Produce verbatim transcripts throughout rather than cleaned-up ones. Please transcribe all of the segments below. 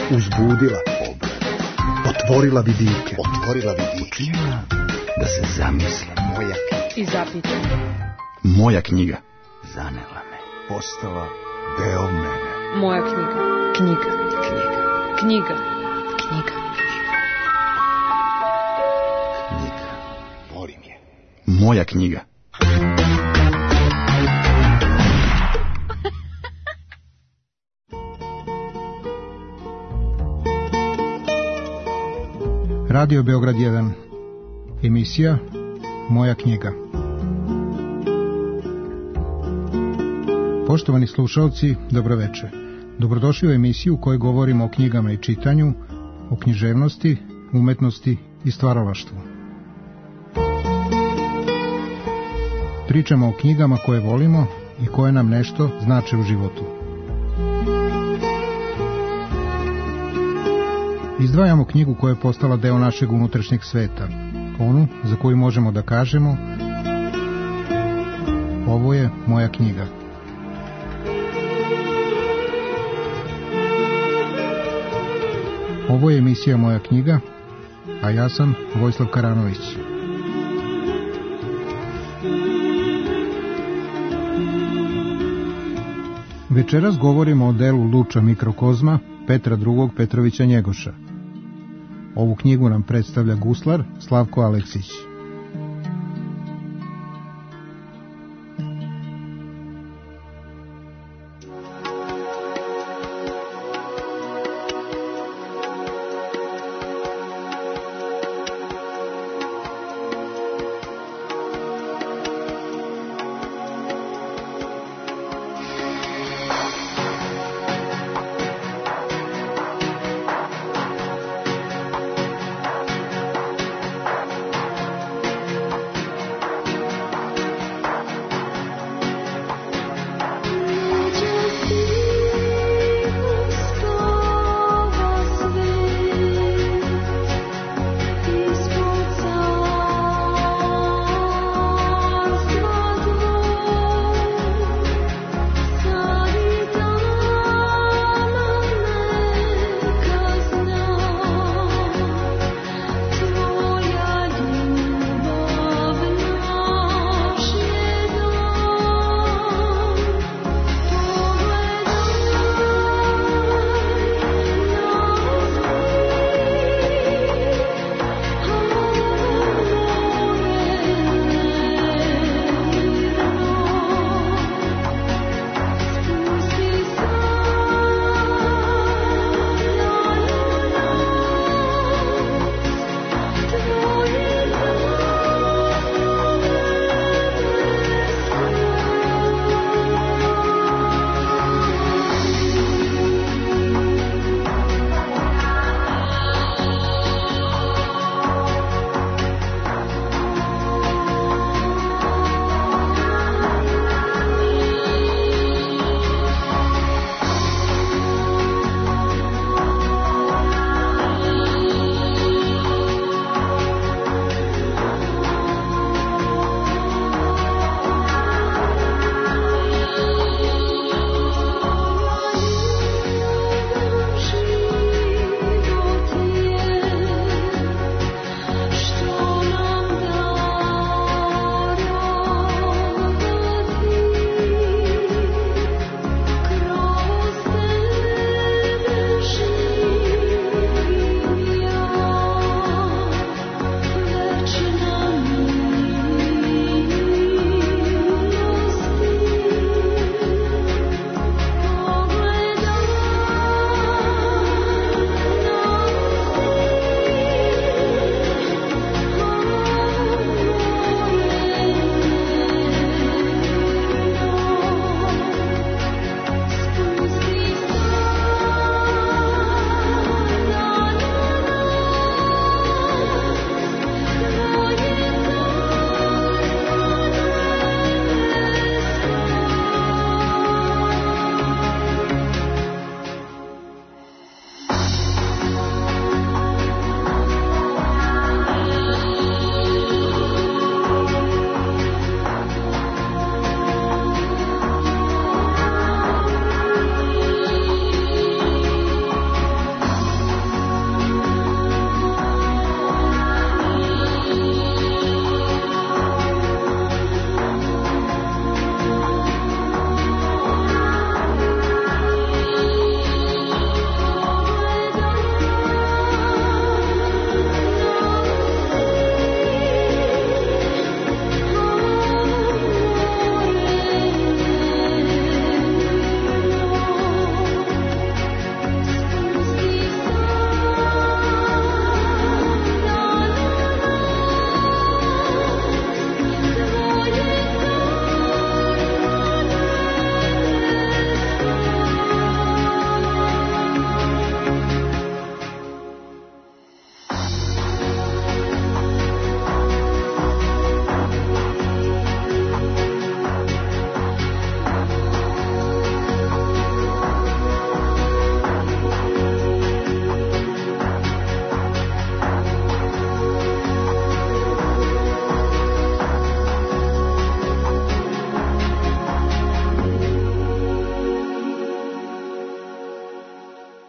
uzbudila, otvorila vidike, otvorila vidike, učinila da se zamisli. Moja i zapita. Moja knjiga zanela me, postala deo mene. Moja knjiga. Knjiga. knjiga, Knjiga. Knjiga. knjiga, volim je. Moja knjiga. Radio Beograd jedan. Emisija Moja knjiga. Poštovani slušalci, dobroveče. Dobrodošli u emisiju u kojoj govorimo o knjigama i čitanju, o književnosti, umetnosti i stvaralaštvu. Pričamo o knjigama koje volimo i koje nam nešto znače u životu. Izdvajamo knjigu koja je postala deo našeg unutrašnjeg sveta, onu za koju možemo da kažemo: ovo je moja knjiga. Ovo je emisija Moja knjiga, a ja sam Vojislav Karanović. Večeras govorimo o delu Luča mikrokozma Petra drugog Petrovića Njegoša. Ovu knjigu nam predstavlja guslar Slavko Aleksić.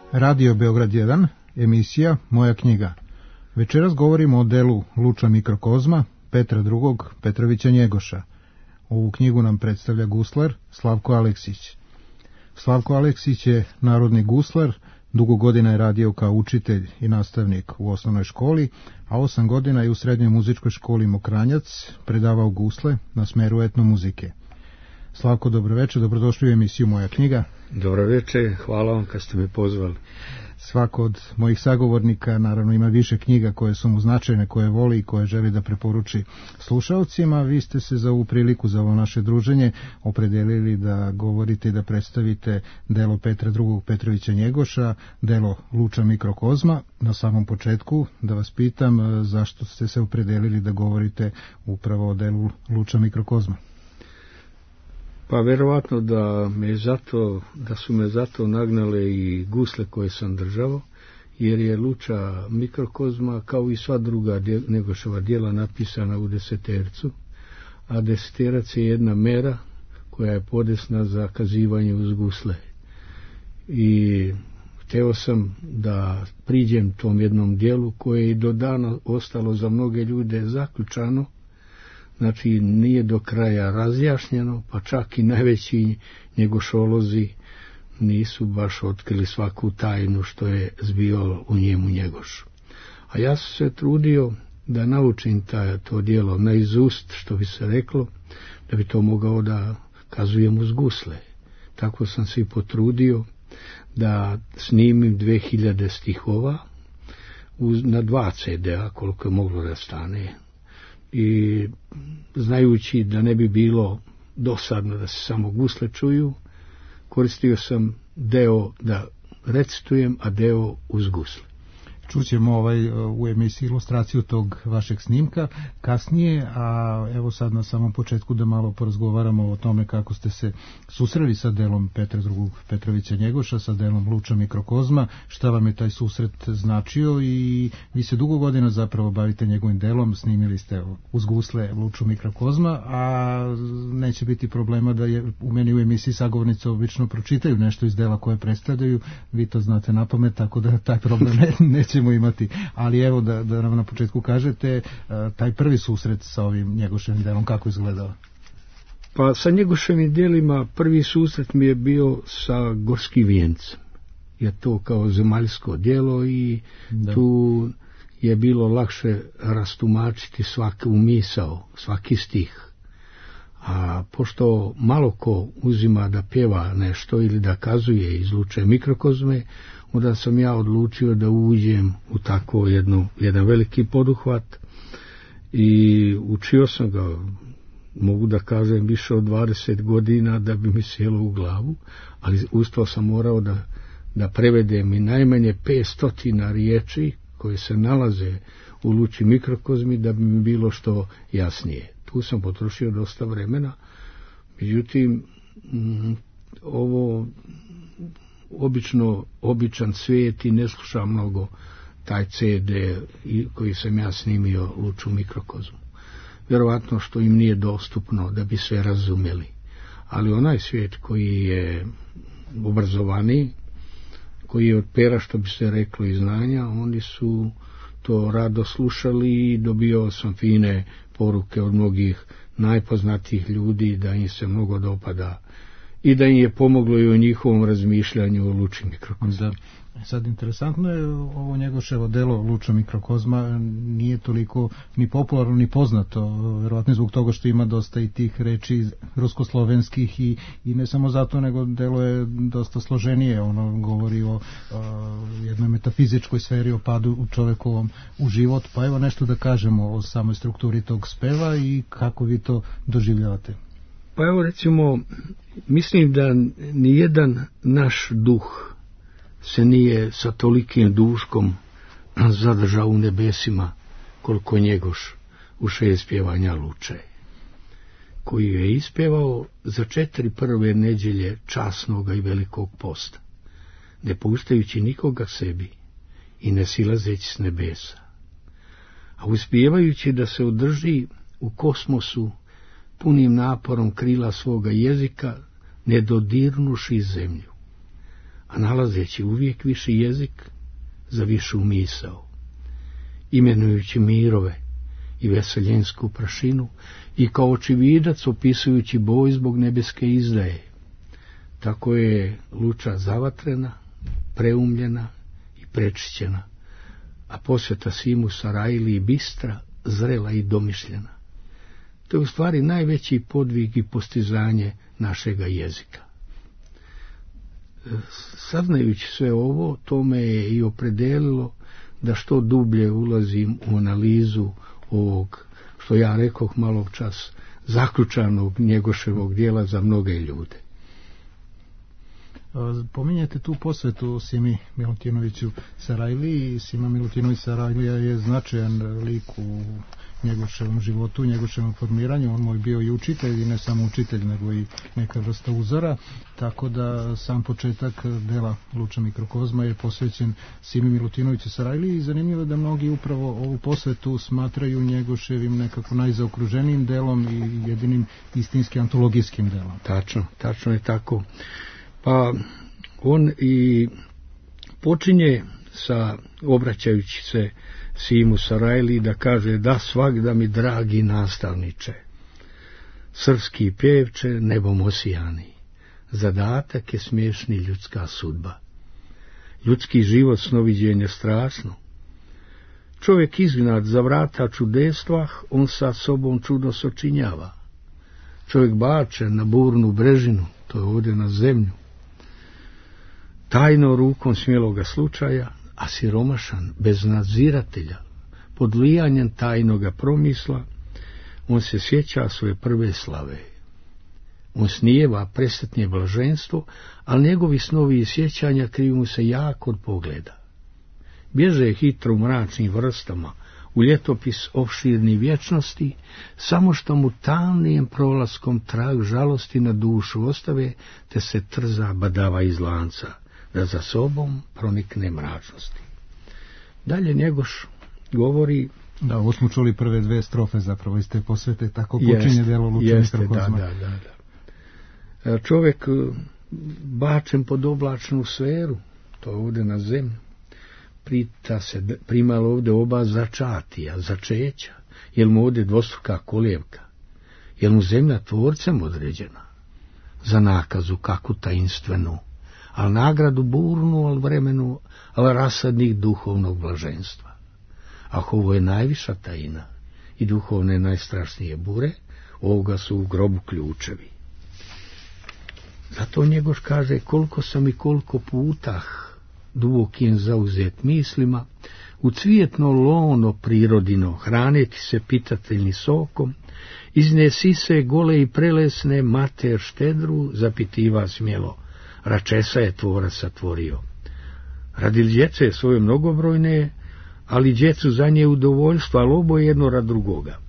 Radio Beograd jedan, emisija Moja knjiga. Večeras govorimo o delu Luča mikrokozma Petra drugog. Petrovića Njegoša. Ovu knjigu nam predstavlja guslar Slavko Aleksić. Slavko Aleksić je narodni guslar, dugo godina je radio kao učitelj i nastavnik u osnovnoj školi, a osam godina je u srednjoj muzičkoj školi Mokranjac predavao gusle na smeru etnomuzike. Slavko, dobroveče, dobrodošli u emisiju Moja knjiga. Dobroveče, hvala vam kad ste me pozvali. Svako od mojih sagovornika naravno ima više knjiga koje su mu značajne, koje voli i koje želi da preporuči slušaocima. Vi ste se za ovu priliku, za ovo naše druženje opredelili da govorite i da predstavite delo Petra drugog. Petrovića Njegoša, delo Luča mikrokozma. Na samom početku da vas pitam zašto ste se opredelili da govorite upravo o delu Luča mikrokozma. Pa verovatno da me zato, da su me zato nagnale i gusle koje sam držao, jer je Luča mikrokozma kao i sva druga Njegoševa djela napisana u desetercu, a deseterac je jedna mera koja je podesna za kazivanje uz gusle. I hteo sam da priđem tom jednom dijelu koje je i do dana ostalo za mnoge ljude zaključano. Znači nije do kraja razjašnjeno, pa čak i najveći njegošolozi nisu baš otkrili svaku tajnu što je zbio u njemu Njegoš. A ja sam se trudio da naučim taj, to djelo naizust, što bi se reklo, da bi to mogao da kazujem uz gusle. Tako sam se i potrudio da snimim dve hiljade stihova uz, na dva ce de-a, koliko je moglo da stane. I znajući da ne bi bilo dosadno da se samo gusle čuju, koristio sam deo da recitujem, a deo uz gusle. Čućemo ovaj, u emisiji ilustraciju tog vašeg snimka kasnije, a evo sad na samom početku da malo porazgovaramo o tome kako ste se susreli sa delom Petra drugog. Petrovića Njegoša, sa delom Luča mikrokozma, šta vam je taj susret značio i vi se dugo godina zapravo bavite njegovim delom, snimili ste uz gusle Luču mikrokozma, a neće biti problema da je u meni u emisiji sagovornice obično pročitaju nešto iz dela koje predstavljaju, vi to znate napamet, tako da taj problem ne, neće imati, ali evo da, da nam na početku kažete taj prvi susret sa ovim Njegoševim delom, kako izgledao? Pa sa Njegoševim delima prvi susret mi je bio sa Gorskim vijencem, je to kao zemaljsko djelo i da. Tu je bilo lakše rastumačiti svaku misao, svaki stih. A pošto malo ko uzima da pjeva nešto ili da kazuje iz Luče mikrokozme, onda sam ja odlučio da uđem u tako jednu, jedan veliki poduhvat i učio sam ga, mogu da kažem, više od dvadeset godina da bi mi sjelo u glavu, ali usto sam morao da, da prevedem i najmanje petsto riječi koje se nalaze u Luči mikrokozmi da bi mi bilo što jasnije. Tu sam potrošio dosta vremena, međutim, mm, ovo obično, običan svijet i ne sluša mnogo taj ce de koji sam ja snimio Luču mikrokozmu. Vjerovatno što im nije dostupno da bi sve razumjeli. Ali onaj svijet koji je obrazovaniji, koji je od pera, što bi se reklo, i znanja, oni su to rado slušali i dobio sam fine poruke od mnogih najpoznatijih ljudi da im se mnogo dopada i da im je pomoglo i u njihovom razmišljanju o Luči mikrokozma. Sad interesantno je ovo Njegoševo delo Luča mikrokozma, nije toliko ni popularno ni poznato, verovatno zbog toga što ima dosta i tih reči ruskoslovenskih i, i ne samo zato, nego delo je dosta složenije, ono govori o, o jednoj metafizičkoj sferi, o padu u čovekovom u život, pa evo nešto da kažemo o samoj strukturi tog speva i kako vi to doživljavate. Pa evo recimo, mislim da nijedan naš duh se nije sa tolikim duškom zadržao u nebesima koliko Njegoš u šest pjevanja Luče, koji je ispjevao za četiri prve nedjelje časnoga i velikog posta, ne puštajući nikoga sebi i ne silazeći s nebesa, a uspijevajući da se održi u kosmosu punim naporom krila svoga jezika, ne dodirnuši zemlju, a nalazeći uvijek viši jezik za višu misao, imenujući mirove i veseljensku prašinu i kao očividac opisujući boj zbog nebeske izdaje. Tako je Luča zavatrena, preumljena i prečišćena, a posveta Simu Sarajliji bistra, zrela i domišljena. To je u stvari najveći podvig i postizanje našega jezika. Saznajući sve ovo, to me je i opredelilo da što dublje ulazim u analizu ovog, što ja rekoh malo čas, zaključanog Njegoševog dijela za mnoge ljude. Pominjete tu posvetu Simi Milutinoviću Sarajliji, i Sima Milutinović Sarajlija je značajan lik u Njegoševom životu, u Njegoševom formiranju. On mu je bio i učitelj, i ne samo učitelj, nego i neka vrsta uzora, tako da sam početak dela Luča mikrokozma je posvećen Simi Milutinoviću Sarajliji, i zanimljivo da mnogi upravo ovu posvetu smatraju Njegoševim nekako najzaokruženijim delom i jedinim istinski antologijskim delom. Tačno, tačno je tako. Pa on i počinje sa, obraćajući se Simu Sarajliji, da kaže: da svagda mi dragi nastavniče, srpski pjevče nebom osijani, zadatak je smiješni ljudska sudba. Ljudski život snoviđenje strašno. Čovjek izgnat za vrata čudestvah, on sa sobom čudo sočinjava. Čovjek bačen na burnu brežinu, to je ovdje na zemlju, tajno rukom smjeloga slučaja, a siromašan, bez nadziratelja, pod lijanjem tajnoga promisla, on se sjeća svoje prve slave. On snijeva presretnje blaženstvo, ali njegovi snovi i sjećanja kriju mu se jako od pogleda. Bježe hitro u mračnim vrstama, u ljetopis opširni vječnosti, samo što mu tamnijem prolaskom trag žalosti na dušu ostave, te se trza badava iz lanca, da za sobom pronikne mračnosti. Dalje Njegoš govori... Da, ovo smo čuli prve dve strofe zapravo iz te posvete, tako počinje delo Luča mikrokozma. Da, da, da. Čovjek bačen pod oblačnu sferu, to je ovdje na zemlju, prita se primalo ovdje oba začatija, začeća, jel mu ovdje dvostruka kolijevka, jel mu zemlja tvorcem određena, za nakazu kakvu tajinstvenu, ali nagradu burnu, ali vremenu, ali rasadnih duhovnog blaženstva. Ako ovo je najviša tajina i duhovne najstrašnije bure, ovoga su u grobu ključevi. Zato Njegoš kaže: koliko sam i koliko putah dubokim zauzet mislima, u cvijetno lono prirodino, hraniti se pitateljni sokom, iznesi se gole i prelesne mater štedru, zapitiva smjelo, račesa je tvorac satvorio. Radi djece svoje mnogobrojne, ali djecu za nje udovoljstva, ali oboje jedno rad drugoga.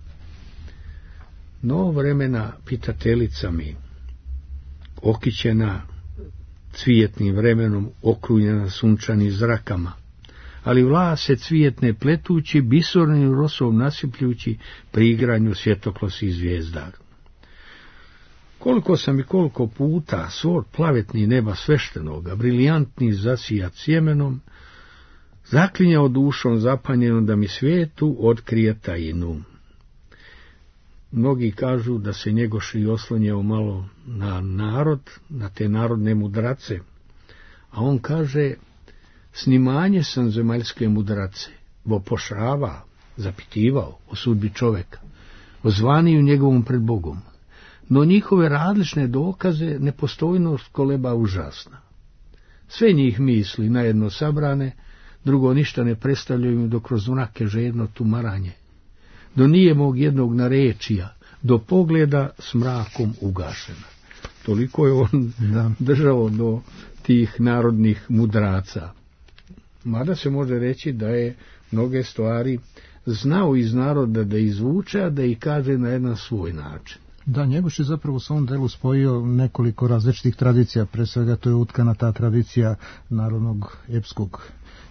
No vremena pitateljica mi, okićena cvijetnim vremenom, okrunjena sunčanim zrakama, ali vlase cvijetne pletući, bisornim rosom nasipljući pri igranju svjetoklosi i zvijezda. Koliko sam i koliko puta svod plavetni neba sveštenoga, briljantni zasijat sjemenom, zaklinjao dušom zapanjenom da mi svijetu otkrije tajinu. Mnogi kažu da se Njegoš i oslonjao malo na narod, na te narodne mudrace, a on kaže: snimanje sam zemaljske mudrace, bo pošava, zapitivao o sudbi čoveka, o zvaniju njegovom pred Bogom, no njihove različne dokaze nepostojnost koleba užasna. Sve njih misli najedno sabrane, drugo ništa ne predstavljaju do kroz mrake žedno tumaranje, do nije mog jednog narečija, do pogleda s mrakom ugašena. Toliko je on da. držao do tih narodnih mudraca. Mada se može reći da je mnoge stvari znao iz naroda da izvuče, a da ih kaže na jedan svoj način. Da, Njegoš je zapravo u svom delu spojio nekoliko različitih tradicija, pre svega to je utkana ta tradicija narodnog epskog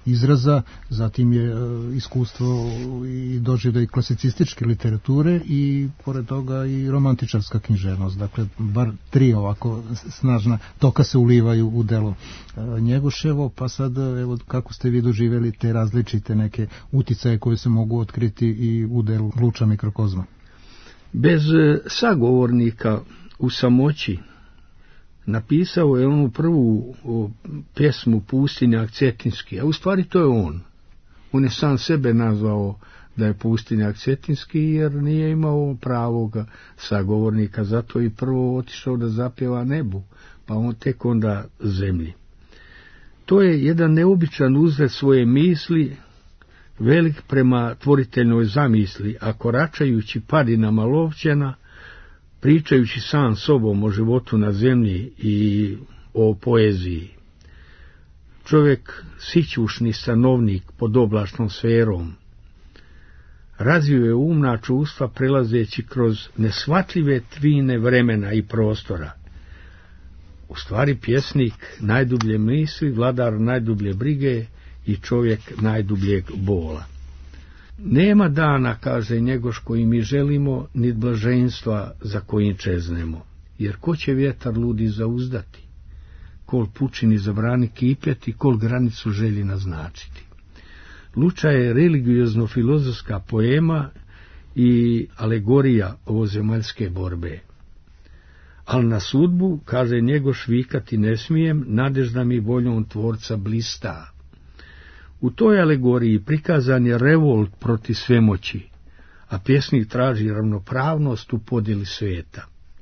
izraza, zatim je iskustvo i doživljaj klasicističke literature i pored toga i romantičarska književnost. Dakle, bar tri ovako snažna toka se ulivaju u delo Njegoševo, pa sad evo kako ste vi doživjeli te različite neke uticaje koje se mogu otkriti i u delu Luča mikrokozma. Bez sagovornika u samoći napisao je onu prvu o, pjesmu Pustinjak Cetinski, a u stvari to je on. On je sam sebe nazvao da je Pustinjak Cetinski jer nije imao pravog sagovornika, zato i prvo otišao da zapjeva nebu, pa on tek onda zemlji. To je jedan neobičan uzlet svoje misli, velik prema tvoriteljnoj zamisli, a koračajući padinama lovčena, pričajući sam sobom o životu na zemlji i o poeziji. Čovjek sićušni stanovnik pod oblačnom sferom, razvio je umna čustva prelazeći kroz nesvatljive tvine vremena i prostora. U stvari pjesnik najdublje misli, vladar najdublje brige i čovjek najdubljeg bola. Nema dana, kaže Njegoš, koji mi želimo, nit blaženstva za kojim čeznemo, jer ko će vjetar ludi zauzdati, kol pučini zabrani kipjeti, kol granicu želi naznačiti. Luča je religiozno-filozofska poema i alegorija ovozemaljske borbe. Al na sudbu, kaže Njegoš, vikati ne smijem, nadežda mi voljom tvorca blista. U toj alegoriji prikazan je revolt protiv svemoći, a pjesnik traži ravnopravnost u podjeli svijeta.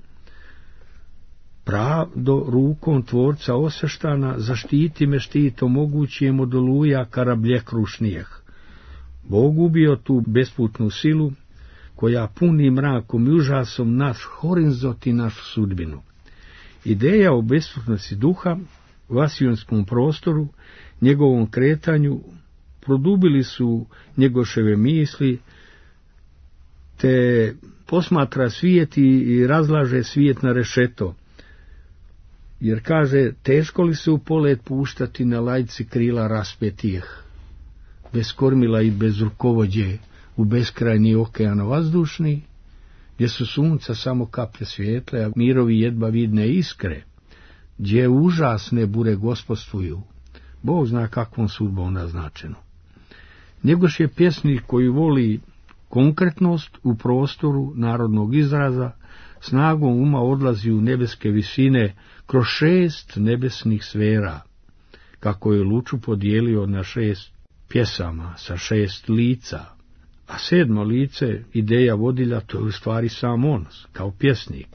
Pravdo rukom tvorca osveštana, zaštiti me štitom mogućijem od oluja karablje krušnijeh. Bog ubio tu besputnu silu, koja puni mrakom i užasom naš horizont i našu sudbinu. Ideja o besputnosti duha, vasijonskom prostoru, njegovom kretanju, produbili su Njegoševe misli, te posmatra svijet i razlaže svijet na rešeto, jer kaže, teško li se u polet puštati na lajci krila raspetih, bez kormila i bez rukovođe, u beskrajni okean vazdušni, gdje su sunca samo kaplje svijetle, a mirovi jedva vidne iskre, gdje užasne bure gospodstvuju, Bog zna kakvom sudbom naznačeno. Njegoš je pjesnik koji voli konkretnost u prostoru narodnog izraza, snagom uma odlazi u nebeske visine kroz šest nebesnih sfera, kako je Luču podijelio na šest pjesama sa šest lica, a sedmo lice, ideja vodilja, to je u stvari sam on, kao pjesnik.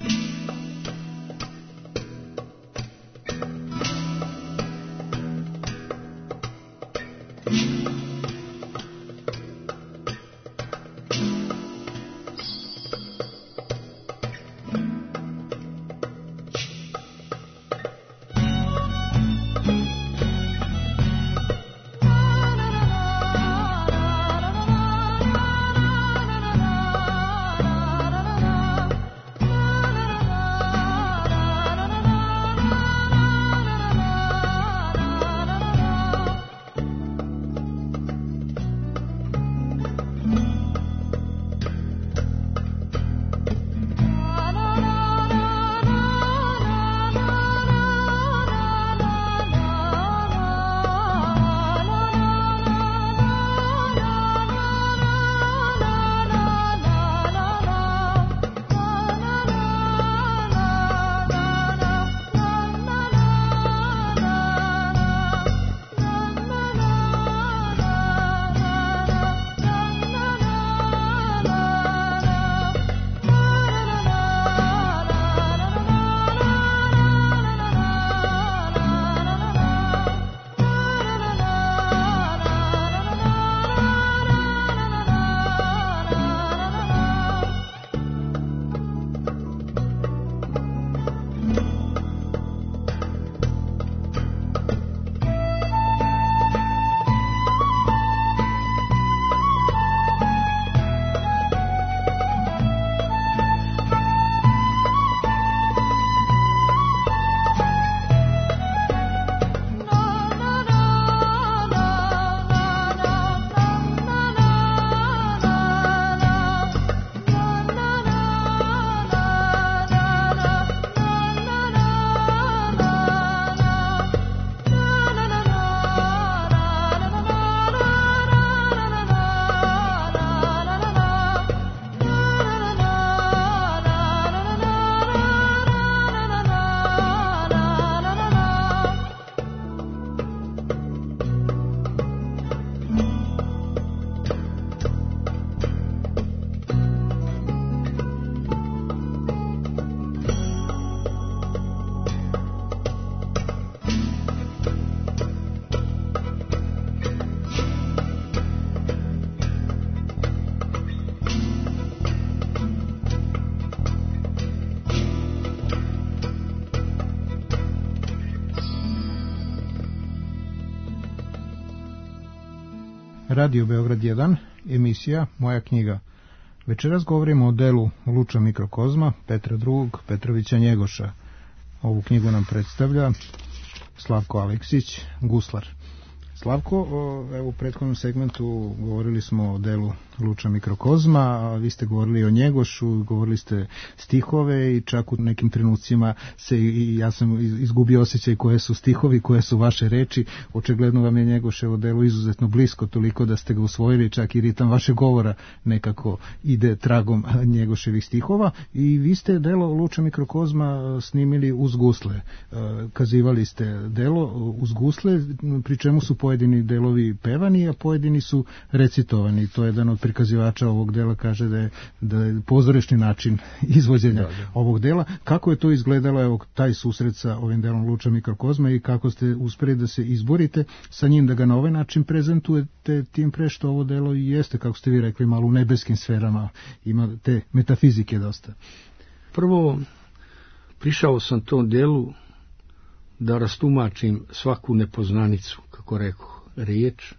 Radio Beograd jedan, emisija Moja knjiga. Večeras govorimo o delu Luča mikrokozma Petra drugog Petrovića Njegoša. Ovu knjigu nam predstavlja Slavko Aleksić, guslar. Slavko, evo u prethodnom segmentu govorili smo o delu Luča mikrokozma, a vi ste govorili o Njegošu, govorili ste stihove i čak u nekim trenucima se i ja sam izgubio osjećaj koje su stihovi, koje su vaše reči. Očigledno vam je Njegoševo delo izuzetno blisko, toliko da ste ga usvojili, čak i ritam vašeg govora nekako ide tragom Njegoševih stihova i vi ste delo Luča mikrokozma snimili uz gusle. Kazivali ste delo uz gusle, pri čemu su pojedini delovi pevani, a pojedini su recitovani. To je jedan od prikazivača ovog dela kaže da je, da je pozorišni način izvođenja da, da. ovog dela. Kako je to izgledalo, evo, taj susret sa ovim delom Luča mikrokozma i kako ste uspeli da se izborite sa njim, da ga na ovaj način prezentujete, tim pre što ovo delo i jeste, kako ste vi rekli, malo u nebeskim sferama, ima te metafizike dosta. Prvo, prišao sam tom delu da rastumačim svaku nepoznanicu, kako rekoh, riječ,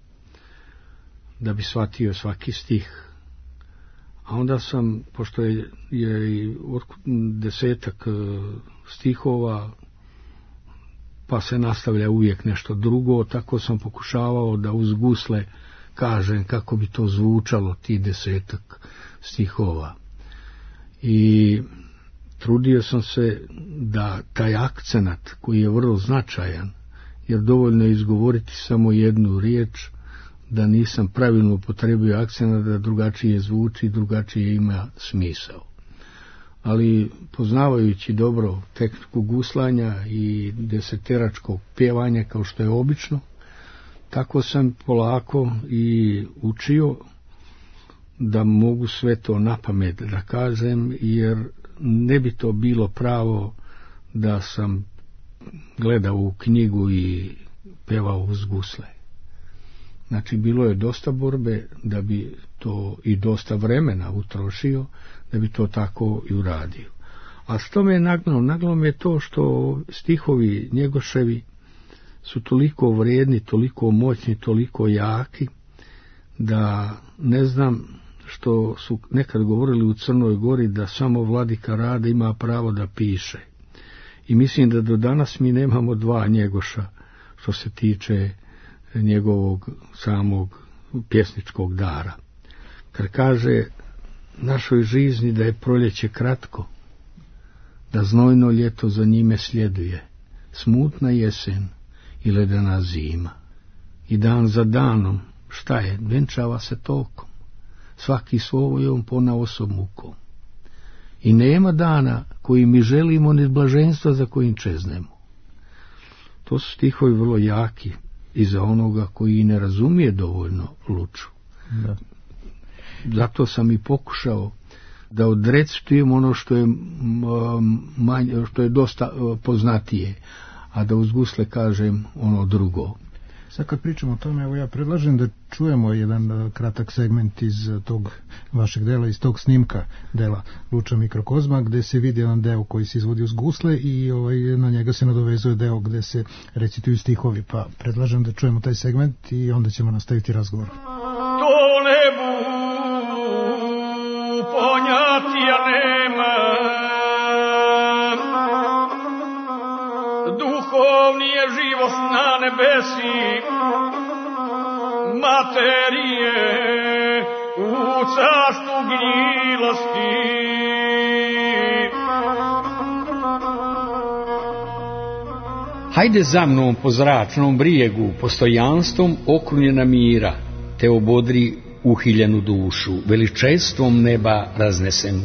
da bi shvatio svaki stih. A onda sam, pošto je, je desetak stihova, pa se nastavlja uvijek nešto drugo, tako sam pokušavao da uz gusle kažem kako bi to zvučalo, ti desetak stihova. I trudio sam se da taj akcenat, koji je vrlo značajan, jer dovoljno je izgovoriti samo jednu riječ, da nisam pravilno upotrebio akcenat, da drugačije zvuči, drugačije ima smisao. Ali poznavajući dobro tehniku guslanja i deseteračkog pjevanja kao što je obično, tako sam polako i učio da mogu sve to napamet da kažem, jer ne bi to bilo pravo da sam gledao u knjigu i pevao uz gusle. Znači, bilo je dosta borbe da bi to i dosta vremena utrošio, da bi to tako i uradio. A što me je nagnalo? Nagnalo me je to što stihovi Njegoševi su toliko vrijedni, toliko moćni, toliko jaki, da ne znam što su nekad govorili u Crnoj Gori, da samo vladika Rade ima pravo da piše. I mislim da do danas mi nemamo dva Njegoša što se tiče njegovog samog pjesničkog dara. Kad kaže našoj žizni da je proljeće kratko, da znojno ljeto za njime sljeduje, smutna jesen i ledena zima. I dan za danom, šta je, venčava se tokom, svaki svojom ponaosob mukom. I nema dana koji mi želimo, ni blaženstva za kojim čeznemo. To su stihovi vrlo jaki i za onoga koji ne razumije dovoljno Luču. Da. Zato sam i pokušao da odrecitujem ono što je manje, što je dosta poznatije, a da uz gusle kažem ono drugo. Sad kad pričamo o tome, evo ja predlažem da čujemo jedan kratak segment iz tog vašeg dela, iz tog snimka dela Luča mikrokozma, gde se vidi jedan deo koji se izvodi uz gusle i ovaj, na njega se nadovezuje deo gde se recituju stihovi, pa predlažem da čujemo taj segment i onda ćemo nastaviti razgovor. To nebu ponjatija nema, duhovni je živost na nebesi, materije u carstvu gnjilosti. Hajde za mnom po zračnom brijegu, postojanstvom okrunjena mira, te obodri uhiljenu dušu, veličestvom neba raznesenu.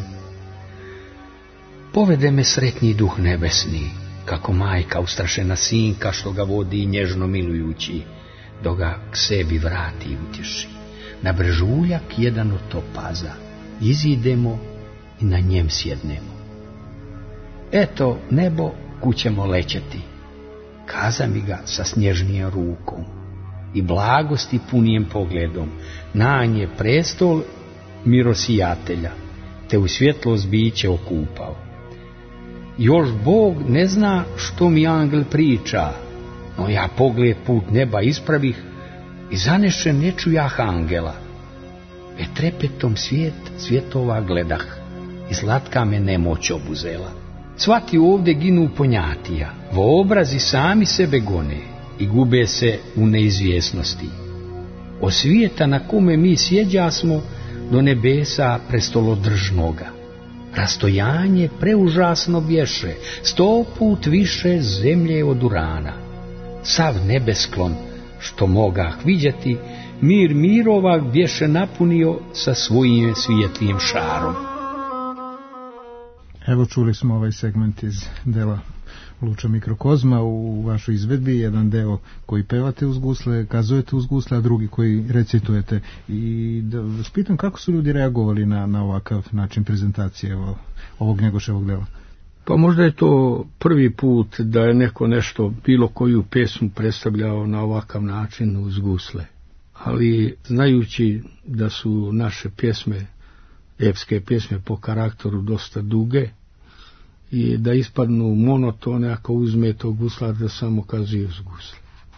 Povede me sretni duh nebesni, kako majka ustrašena sinka što ga vodi nježno milujući, dok ga k sebi vrati i utješi. Na brežuljak jedan od topaza izidemo i na njem sjednemo. Eto nebo, kućemo lećeti, kaza mi ga sa snježnijom rukom i blagosti punijem pogledom, na nje prestol mirosijatelja, te u svjetlost biće okupao. Još Bog ne zna što mi angel priča, no ja pogled put neba ispravih i zaneše ne čujah angela, e trepetom svijet svjetova gledah, i slatka me nemoć obuzela. Cvati ovde ginu ponjatija, vo obrazi sami sebe gone i gube se u neizvjesnosti. O svijeta na kome mi sjeđasmo do nebesa prestolodržnoga, rastojanje preužasno bješe, sto put više zemlje od Urana. Sav nebesklon, što mogah vidjeti, mir mirovak bješe napunio sa svojim svijetlijim šarom. Evo čuli smo ovaj segment iz dela Luča Mikrokozma u vašoj izvedbi, jedan deo koji pevate uz gusle, kazujete uz gusle, a drugi koji recitujete. I da vas pitam kako su ljudi reagovali na, na ovakav način prezentacije ovo, ovog Njegoševog dela? Pa možda je to prvi put da je neko nešto, bilo koju pesmu predstavljao na ovakav način uz gusle. Ali znajući da su naše pjesme, epske pjesme po karakteru dosta duge i da ispadnu monotone ako uzme to guslar da samo kazuje uz gusle.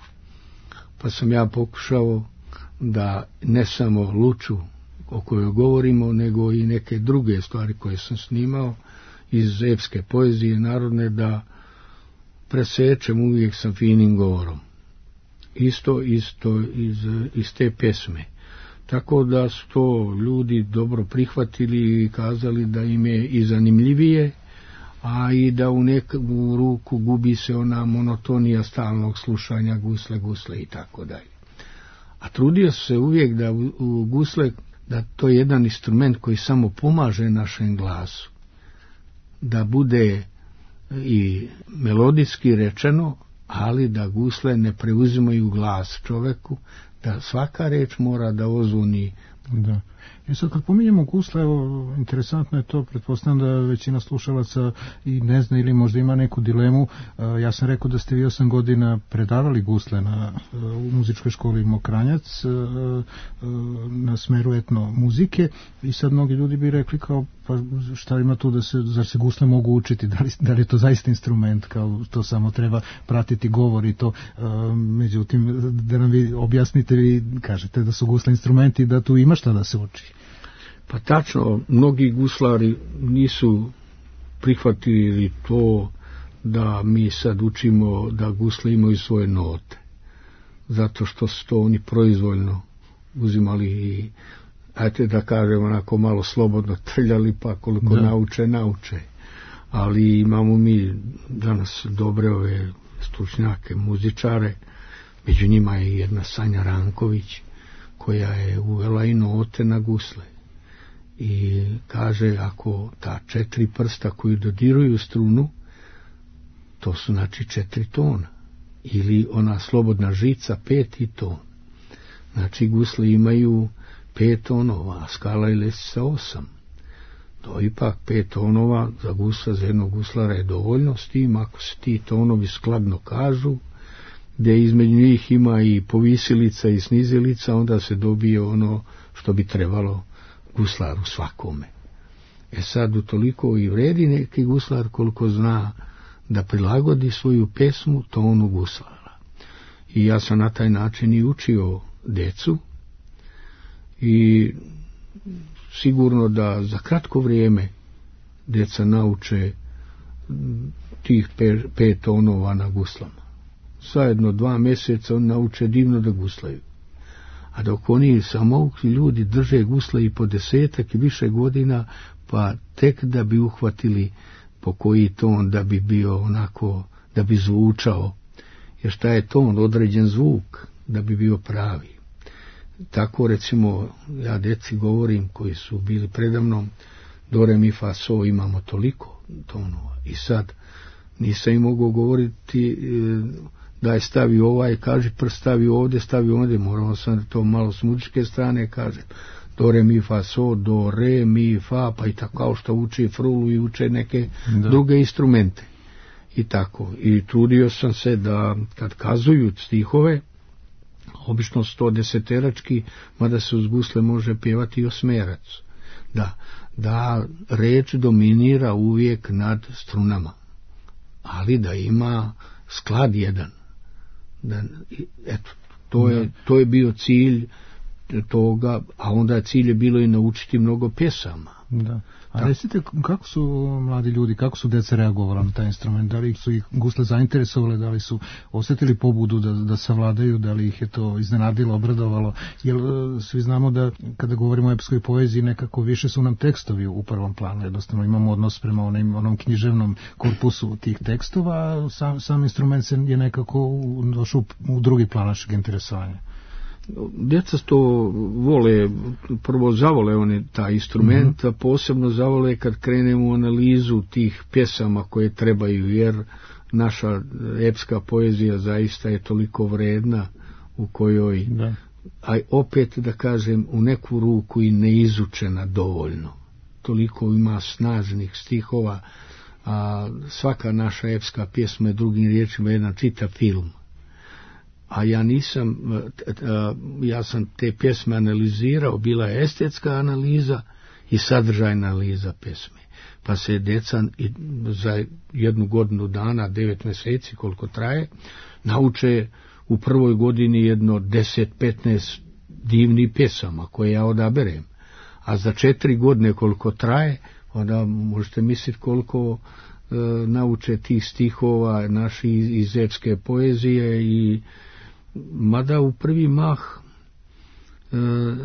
Pa sam ja pokušao da ne samo Luču o kojoj govorimo, nego i neke druge stvari koje sam snimao iz epske poezije narodne da presečem uvijek sa finim govorom. Isto, isto iz, iz te pesme. Tako da su to ljudi dobro prihvatili i kazali da im je i zanimljivije, a i da u neku ruku gubi se ona monotonija stalnog slušanja gusle, gusle i tako dalje. A trudio se uvijek da u, u gusle, da to je jedan instrument koji samo pomaže našem glasu, da bude i melodijski rečeno, ali da gusle ne preuzimaju glas čoveku, da svaka reč mora da ozvuni. Da. I sad kad pominjemo gusle, evo, interesantno je to, pretpostavljam da većina slušalaca i ne zna ili možda ima neku dilemu. Ja sam rekao da ste vi osam godina predavali gusle na, u muzičkoj školi Mokranjac na smeru etno muzike i sad mnogi ljudi bi rekli kao pa šta ima tu da se, zar se gusle mogu učiti, da li, da li je to zaista instrument, kao to samo treba pratiti govor i to, međutim da nam vi objasnite, vi kažete da su gusle instrumenti i da tu ima šta da se uči. Pa tačno, mnogi guslari nisu prihvatili to da mi sad učimo da gusle imaju svoje note, zato što su to oni proizvoljno uzimali i, ajte da kažem, onako malo slobodno trljali, pa koliko da. nauče, nauče. Ali imamo mi danas dobre ove stručnjake, muzičare, među njima je jedna Sanja Ranković, koja je uvela i note na gusle. I kaže, ako ta četiri prsta koji dodiruju strunu, to su znači četiri tona. Ili ona slobodna žica, peti ton. Znači gusle imaju pet tonova, a skala je lesica osam. To ipak pet tonova za gusla, za jednog guslara je dovoljno, s tim ako se ti tonovi skladno kažu, gdje između njih ima i povisilica i snizilica, onda se dobije ono što bi trebalo guslaru svakome. E sad utoliko i vredi neki guslar koliko zna da prilagodi svoju pesmu tonu guslara. I ja sam na taj način i učio decu i sigurno da za kratko vrijeme deca nauče tih pet, pet tonova na guslama. Zajedno dva mjeseca on nauče divno da guslaju. A dok oni samoukli ljudi drže gusle i po desetak i više godina, pa tek da bi uhvatili po koji ton da bi bio onako, da bi zvučao. Jer šta je ton? Određen zvuk, da bi bio pravi. Tako recimo, ja deci govorim koji su bili predamnom, do re mi fa so imamo toliko tonova. I sad nisam im mogao govoriti da je stavi ovaj, kaže prst stavi ovdje, stavi ovdje, moramo sam to malo s muzičke strane, kaže do re mi fa so, do re mi fa, pa i tako kao što uči frulu i uče neke da. druge instrumente. I tako. I trudio sam se da kad kazuju stihove, obično sto deseterački, mada se uz gusle može pjevati i osmerac. Da, da reč dominira uvijek nad strunama, ali da ima sklad jedan. Da, eto, To je, to je bio cilj toga, a onda cilj je bilo i naučiti mnogo pjesama. Da. A da. Recite, kako su mladi ljudi, kako su deca reagovala na taj instrument? Da li su ih gusle zainteresovale, da li su osjetili pobudu da, da savladaju, da li ih je to iznenadilo, obradovalo? Jer svi znamo da kada govorimo o epskoj poeziji nekako više su nam tekstovi u prvom planu, jednostavno imamo odnos prema onim, onom književnom korpusu tih tekstova, a sam, sam instrument se je nekako došao u drugi plan našeg interesovanja. Djeca to vole, prvo zavole oni taj instrument, mm-hmm. a posebno zavole kad krenemo u analizu tih pjesama koje trebaju, jer naša epska poezija zaista je toliko vredna u kojoj, da. A opet da kažem, u neku ruku i neizučena dovoljno. Toliko ima snažnih stihova, a svaka naša epska pjesma je drugim riječima jedan čitav film. A ja nisam, ja sam te pjesme analizirao, bila je estetska analiza i sadržajna analiza pjesme. Pa se djeca za jednu godinu dana, devet mjeseci koliko traje, nauče u prvoj godini jedno deset petnaest divnih pjesama koje ja odaberem. A za četiri godine koliko traje, onda možete misliti koliko e, nauče tih stihova naši iz epske poezije i mada u prvi mah e,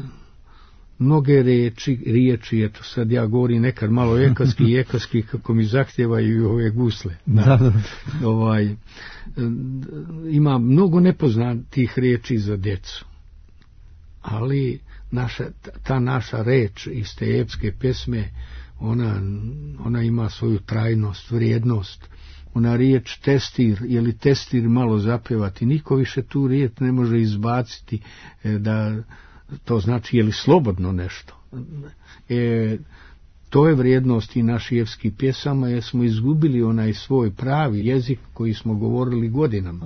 mnoge riječi, riječi, eto sad ja govorim nekad malo ekaski i ekaski kako mi zahtjevaju ove gusle. Da, da. Ovaj, e, ima mnogo nepoznatih riječi za djecu, ali naša, ta naša reč iz te epske pjesme, ona, ona ima svoju trajnost, vrijednost. Ona riječ testir, je li testir malo zapevati, niko više tu riječ ne može izbaciti, da to znači je li slobodno nešto. E, to je vrijednost i naših epskih pjesama, jer smo izgubili onaj svoj pravi jezik koji smo govorili godinama.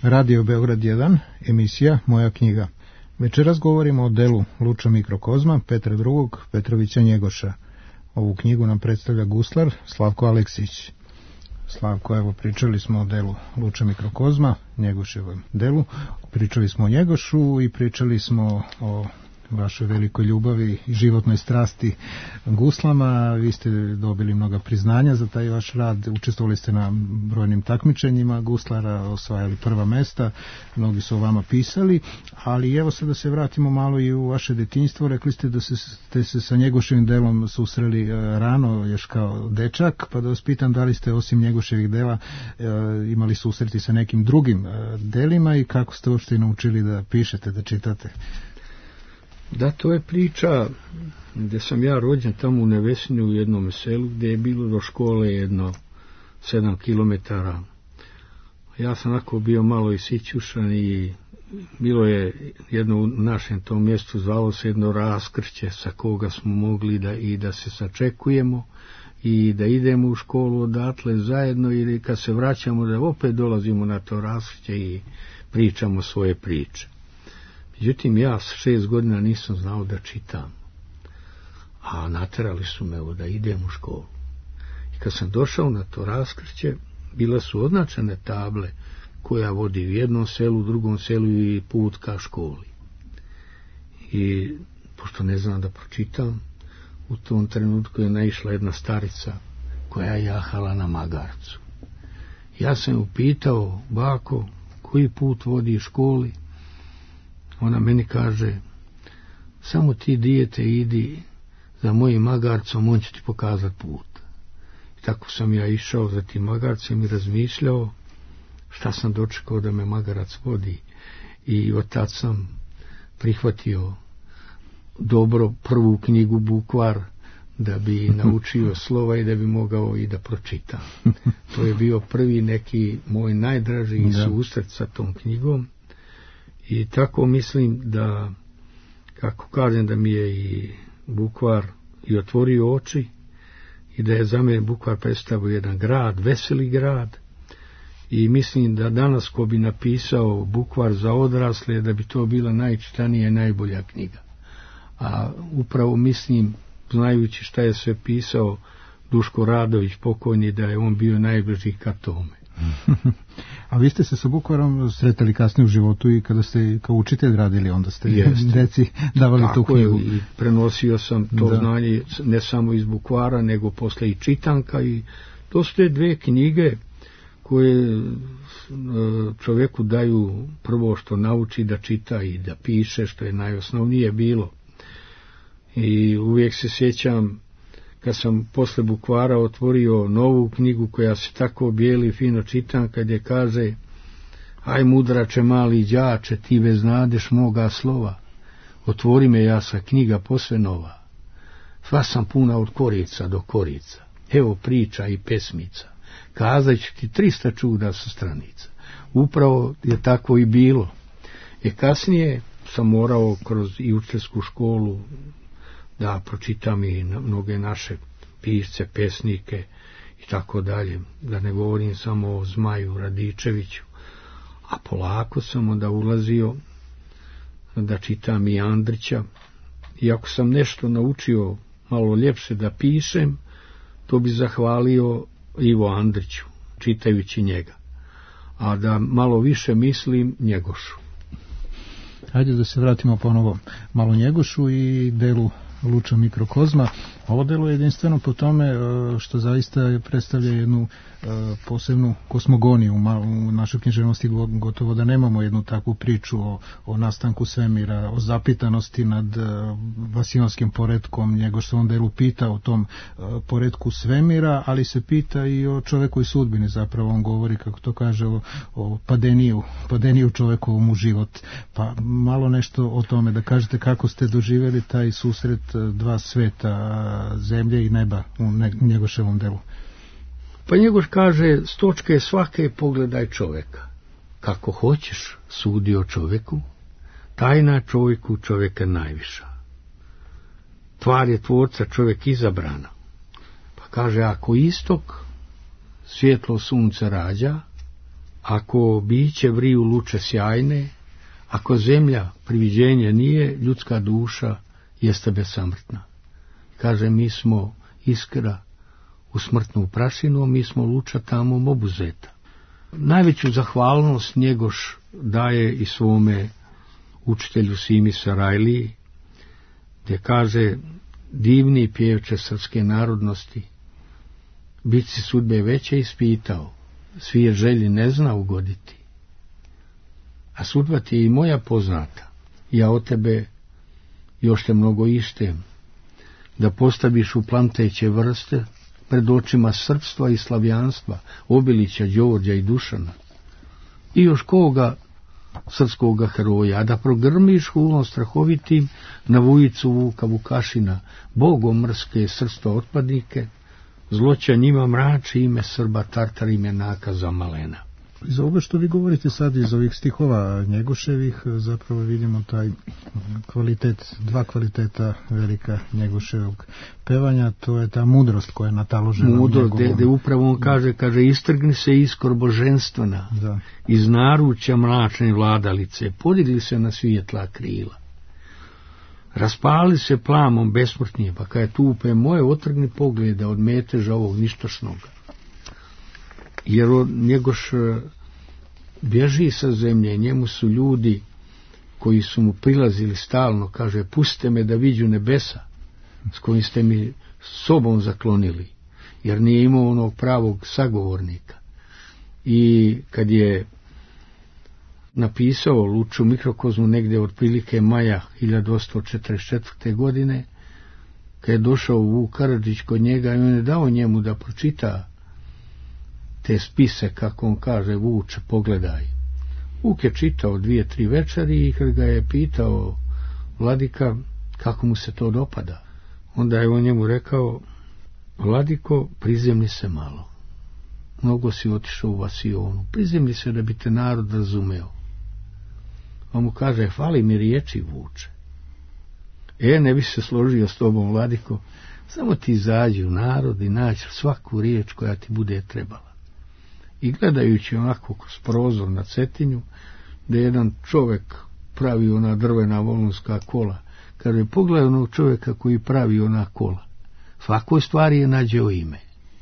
Radio Beograd jedan, emisija Moja knjiga. Večeras govorimo o delu Luča mikrokozma Petra drugog Petrovića Njegoša. Ovu knjigu nam predstavlja guslar Slavko Aleksić. Slavko, evo, pričali smo o delu Luča mikrokozma, Njegoševom delu, pričali smo o Njegošu i pričali smo o vašoj velikoj ljubavi i životnoj strasti guslama. Vi ste dobili mnoga priznanja za taj vaš rad, učestvovali ste na brojnim takmičenjima guslara, osvajali prva mesta, mnogi su o vama pisali, ali evo sad da se vratimo malo i u vaše detinjstvo. Rekli ste da se, ste se sa Njegoševim delom susreli rano, još kao dečak, pa da vas pitam da li ste osim Njegoševih dela imali susreti sa nekim drugim delima i kako ste uopšte naučili da pišete, da čitate? Da, to je priča gdje sam ja rođen tamo u Nevesinu u jednom selu gdje je bilo do škole jedno sedam kilometara. Ja sam onako bio malo i sićušan i bilo je jedno u našem tom mjestu, zvalo se jedno raskršće sa koga smo mogli da i da se sačekujemo i da idemo u školu odatle zajedno ili kad se vraćamo da opet dolazimo na to raskršće i pričamo svoje priče. Međutim, ja s šest godina nisam znao da čitam, a naterali su me da idem u školu. I kad sam došao na to raskršće, bile su označene table koja vodi u jednom selu, u drugom selu i put ka školi. I pošto ne znam da pročitam, u tom trenutku je naišla jedna starica koja je jahala na magarcu. Ja sam upitao, bako, koji put vodi školi? Ona meni kaže, samo ti dijete idi za mojim magarcom, on će ti pokazati put. I tako sam ja išao za tim magarcem i razmišljao šta sam dočekao da me magarac vodi. I od tad sam prihvatio dobro prvu knjigu Bukvar da bi naučio slova i da bi mogao i da pročitam. To je bio prvi neki moj najdraži susret sa tom knjigom. I tako mislim da, kako kažem, da mi je i Bukvar i otvorio oči i da je za mene Bukvar predstavio jedan grad, veseli grad, i mislim da danas ko bi napisao Bukvar za odrasle, da bi to bila najčitanija i najbolja knjiga. A upravo mislim, znajući šta je sve pisao Duško Radović pokojni, da je on bio najbliži ka tome. A vi ste se sa Bukvarom sretali kasnije u životu i kada ste kao učitelj radili, onda ste Jeste. deci davali Tako tu knjigu. Je, i prenosio sam to da. znanje ne samo iz Bukvara, nego posle i čitanka, i to su te dve knjige koje čovjeku daju prvo što nauči da čita i da piše, što je najosnovnije bilo. I uvijek se sjećam kad sam posle Bukvara otvorio novu knjigu koja se tako bijeli fino čitam, kad je kaže: aj mudrače mali đače, ti bez nadeš moga slova, otvori me jasa knjiga posve nova, sva sam puna od korica do korica, evo priča i pesmica, kazat ću ti trista čuda sa stranica. Upravo je tako i bilo. I kasnije sam morao kroz i učiteljsku školu da pročitam i mnoge naše pisce, pesnike i tako dalje, da ne govorim samo o Zmaju Radičeviću, a polako sam onda ulazio da čitam i Andrića, i ako sam nešto naučio malo ljepše da pišem, to bi zahvalio Ivo Andriću, čitajući njega, a da malo više mislim Njegošu. Hajde da se vratimo ponovo malo Njegošu i delu Luča mikrokozma. Ovo delo je jedinstveno po tome što zaista predstavlja jednu posebnu kosmogoniju. U našoj književnosti gotovo da nemamo jednu takvu priču o, o nastanku svemira, o zapitanosti nad vasionskim poretkom. Njegoš se on delu pita o tom poretku svemira, ali se pita i o čovekovoj sudbini. Zapravo on govori, kako to kaže, o, o padeniju, padeniju čovekovom u život. Pa malo nešto o tome, da kažete kako ste doživjeli taj susret dva sveta, zemlje i neba, u Njegoševom delu. Pa Njegoš kaže: s točke svake pogledaj čoveka. Kako hoćeš, sudi o čoveku, tajna čovjeku čovjeka najviša. Tvar je tvorca čovjek izabrana. Pa kaže: ako istok svjetlo sunce rađa, ako biće vriju luče sjajne, ako zemlja priviđenje nije, ljudska duša jeste besamrtna. Kaže, mi smo iskra u smrtnu prašinu, mi smo luča tamo obuzeta. Najveću zahvalnost Njegoš daje i svome učitelju Simi Sarajliji, gdje kaže, divni pjevče srpske narodnosti, bit si sudbe veće ispitao, svijet želji ne zna ugoditi. A sudba ti je i moja poznata, ja o tebe još te mnogo ištem, da postaviš u plamteće vrste pred očima srpstva i slavijanstva, Obilića, Đorđa i Dušana, i još koga srpskoga heroja, a da progrmiš hulom strahovitim na Vujicu Vuka Vukašina, bogom mrske srstva otpadnike, zloća njima mrači ime Srba, Tartar ime nakaza malena. Iz ovoga što vi govorite sad, iz ovih stihova Njegoševih, zapravo vidimo taj kvalitet, dva kvaliteta velika Njegoševog pevanja, to je ta mudrost koja je nataložena. Mudrost, gde, gde upravo on kaže, kaže, istrgni se iskor boženstvena, da. Iz naručja mračne vladalice, podigli se na svijetla krila. Raspali se plamom besmrtnije, pa kada tupe moje otrgni pogleda od meteža ovog ništošnoga. Jer on, Njegoš bježi sa zemlje, njemu su ljudi koji su mu prilazili stalno, kaže, pustite me da viđu nebesa s kojim ste mi sobom zaklonili, jer nije imao onog pravog sagovornika. I kad je napisao Luču mikrokozmu negdje otprilike maja hiljadu osamsto četrdeset četvrte. godine, kad je došao Vuk Karadžić kod njega i on je dao njemu da pročita te spise, kako on kaže, Vuče, pogledaj. Vuk je čitao dvije, tri večeri i kad ga je pitao Vladika kako mu se to dopada, onda je on njemu rekao, Vladiko, prizemlji se malo. Mnogo si otišao u Vasionu, prizemlji se da bi te narod razumeo. On mu kaže, fali mi riječi, Vuče. E, ne bi se složio s tobom, Vladiko, samo ti izađi u narod i naći svaku riječ koja ti bude trebala. I gledajući onako kroz prozor na Cetinju, da je jedan čovjek pravi ona drvena volunska kola, kaže, pogledaj onog čovjeka koji pravi ona kola, svakoj stvari je nađeo ime.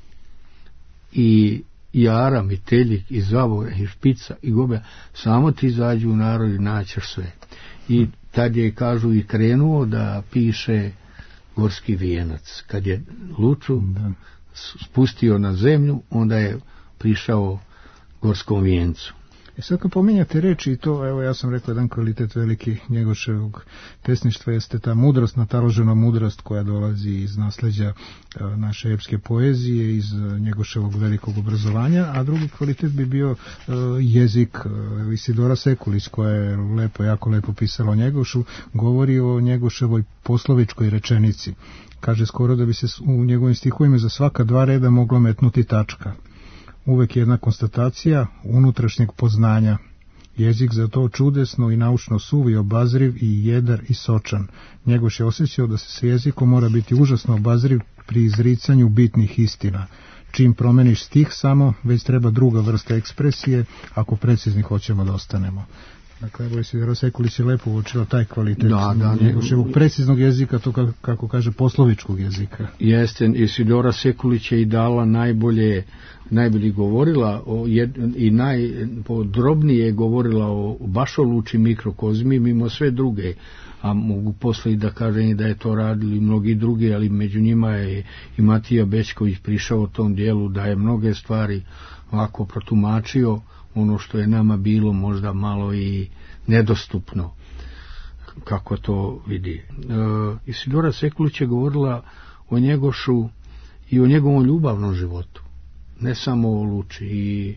I i Aram, i Teljik, i Zavor, i Špica, i Gobe, samo ti izađu u narod i naćeš sve. I tad je, kažu, i krenuo da piše Gorski vijenac. Kad je Luču spustio na zemlju, onda je prišao Gorskom vijencu. I sad kad pominjate reči, i to, evo ja sam rekao, jedan kvalitet veliki Njegoševog pesništva jeste ta mudrost, nataložena mudrost koja dolazi iz nasljeđa naše epske poezije, iz Njegoševog velikog obrazovanja, a drugi kvalitet bi bio jezik. Isidora Sekulić, koja je lepo, jako lepo pisala o Njegošu, govori o Njegoševoj poslovičkoj rečenici. Kaže skoro da bi se u njegovim stihovima za svaka dva reda moglo metnuti tačka. Uvek jedna konstatacija unutrašnjeg poznanja. Jezik za to čudesno i naučno suv i obazriv i jedar i sočan. Njegoš je osjećao da se s jezikom mora biti užasno obazriv pri izricanju bitnih istina. Čim promeniš stih samo, već treba druga vrsta ekspresije, ako precizni hoćemo da ostanemo. Dakle, evo Isidora Sekulić je lepo uočila taj kvalitet da, da, Njegoševog preciznog jezika, to kako, kako kaže poslovičkog jezika. Jeste, Isidora Sekulić je i dala najbolje, najbolje govorila o jed, i najpodrobnije je govorila o baš o Luči mikrokozmi mimo sve druge, a mogu posle i da kažem da je to radili mnogi drugi, ali među njima je i Matija Bečković prišao o tom dijelu da je mnoge stvari ovako protumačio, ono što je nama bilo možda malo i nedostupno, kako to vidi. E, Isidora Sekulić je govorila o Njegošu i o njegovom ljubavnom životu, ne samo o Luči, i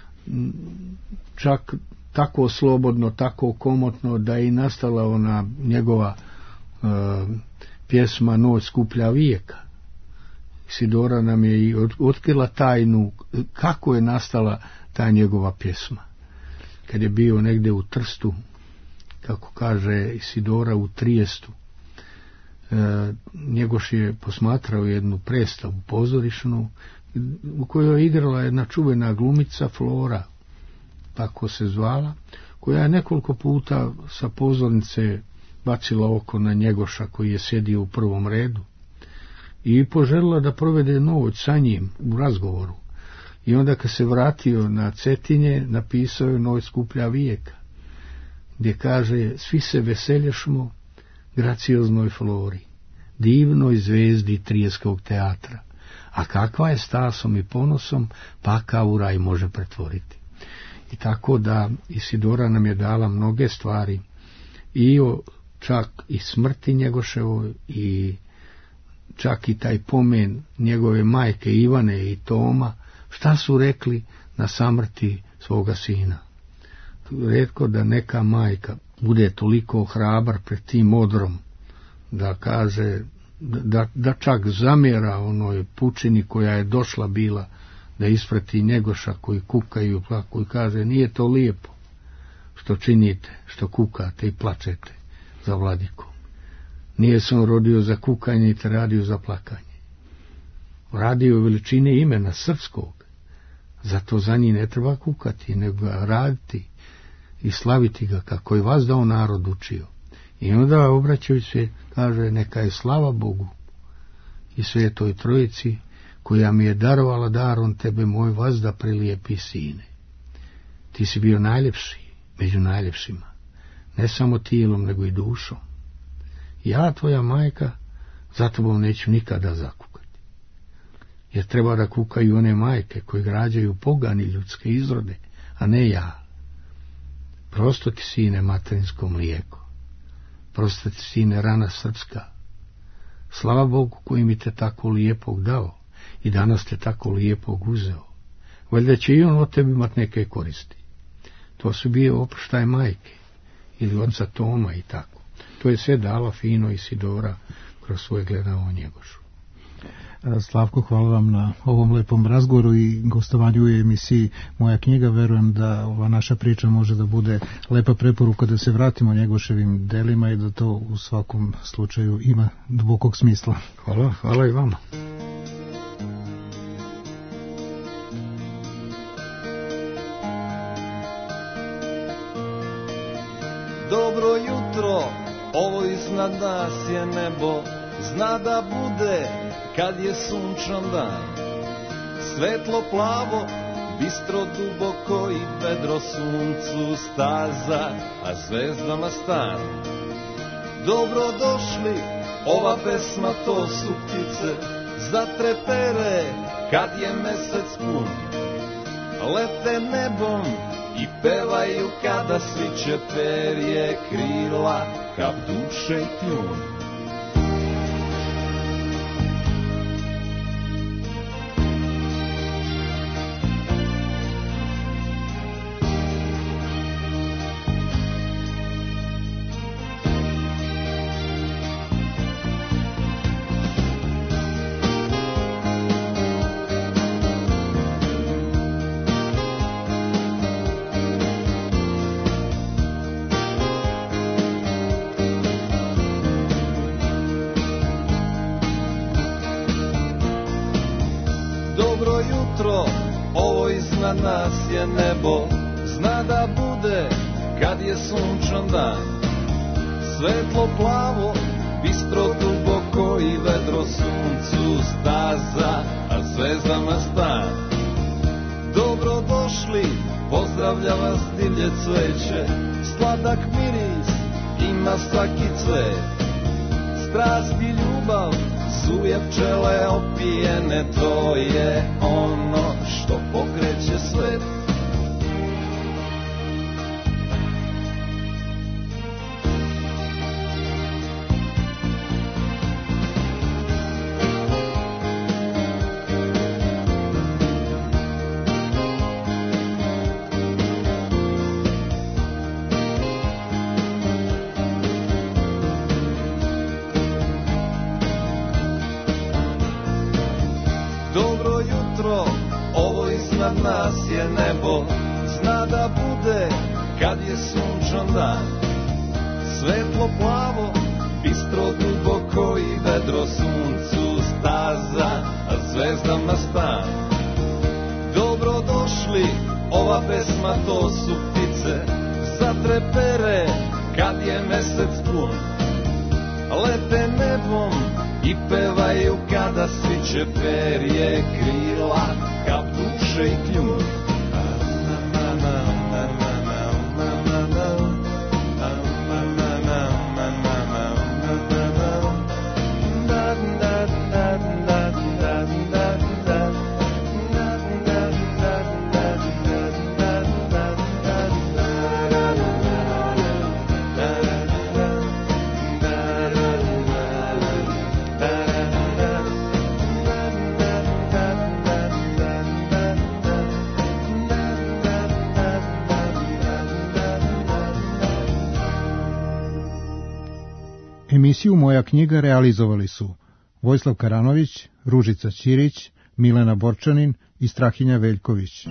čak tako slobodno, tako komotno da je i nastala ona njegova e, pjesma Noć skuplja vijeka. Isidora nam je i otkrila tajnu kako je nastala ta njegova pjesma. Kad je bio negdje u Trstu, kako kaže Isidora, u Trijestu, e, Njegoš je posmatrao jednu predstavu pozorišnu u kojoj je igrala jedna čuvena glumica Flora, tako se zvala, koja je nekoliko puta sa pozornice bacila oko na Njegoša koji je sjedio u prvom redu i poželila da provede noć sa njim u razgovoru. I onda kad se vratio na Cetinje, napisao je Noć skuplja vijeka, gdje kaže: svi se veselješmo gracioznoj flori, divnoj zvezdi Trijeskog teatra, a kakva je stasom i ponosom paka u raj može pretvoriti. I tako da Isidora nam je dala mnoge stvari, i o čak i smrti Njegoševoj, i čak i taj pomen njegove majke Ivane i Toma, šta su rekli na samrti svoga sina. Retko da neka majka bude toliko hrabar pred tim odrom, da kaže, da, da čak zamjera onoj pučini koja je došla bila da isprati Njegoša koji kukaju i plaku i kaže: nije to lijepo što činite, što kukate i plačete za vladikom. Nije se on rodio za kukanje i te radio za plakanje. Radio veličine imena srpskog, zato za njih ne treba kukati, nego ga raditi i slaviti ga kako je vas dao narod učio. I onda obraćajući se kaže: neka je slava Bogu i Svetoj Trojici koja mi je darovala darom tebe moj vazda prelijepi sine. Ti si bio najljepši među najljepšima, ne samo tijelom nego i dušom. Ja, tvoja majka, za tobom neću nikada zakukati. Jer treba da kukaju one majke koje građaju pogani ljudske izrode, a ne ja. Prosto ti, sine, materinsko mlijeko, prosto ti, sine, rana srpska. Slava Bogu koji mi te tako lijepog dao i danas te tako lijepog uzeo. Valjda će i on od tebi imat neke koristi. To su bio oproštaj majke ili oca Toma i tako. To je sve dala fino Isidora kroz svoj gledao o Njegošu. Slavko, hvala vam na ovom lepom razgovoru i gostovanju u emisiji Moja knjiga. Verujem da ova naša priča može da bude lepa preporuka da se vratimo Njegoševim delima i da to u svakom slučaju ima dubokog smisla. Hvala, hvala i vama. Dobro jutro, ovo iznad nas je nebo, zna da bude kad je sunčan dan. Svetlo plavo, bistro duboko i vedro suncu staza, a zvezdama stan. Dobro došli, ova pesma to su ptice, zatrepere kad je mesec pun. Lete nebom i pevaju kada sviće perje krila, kao duše i kljun. Nas je nebo, zna da bude kad je sunčan dan. Svetlo plavo, bistro duboko i vedro suncu staza, a zvezdama stan. Dobro došli, pozdravlja vas divlje cveće, sladak miris ima svaki cvet. Strast i ljubav, suje pčele opijene, to je ono što pokreće svet. Nas je nebo, zna da bude kad je sunčan dan. Svetlo plavo, bistro duboko i vedro suncu staza, a zvezdama stan. Dobro došli, ova pesma to su ptice, zatrepere kad je mesec pun. Lete nebom i pevaju kada sviće perje krila, kap duše i kljun. Emisiju Moja knjiga realizovali su Vojislav Karanović, Ružica Ćirić, Milena Borčanin i Strahinja Veljković.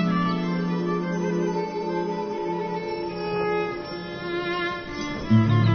Thank you.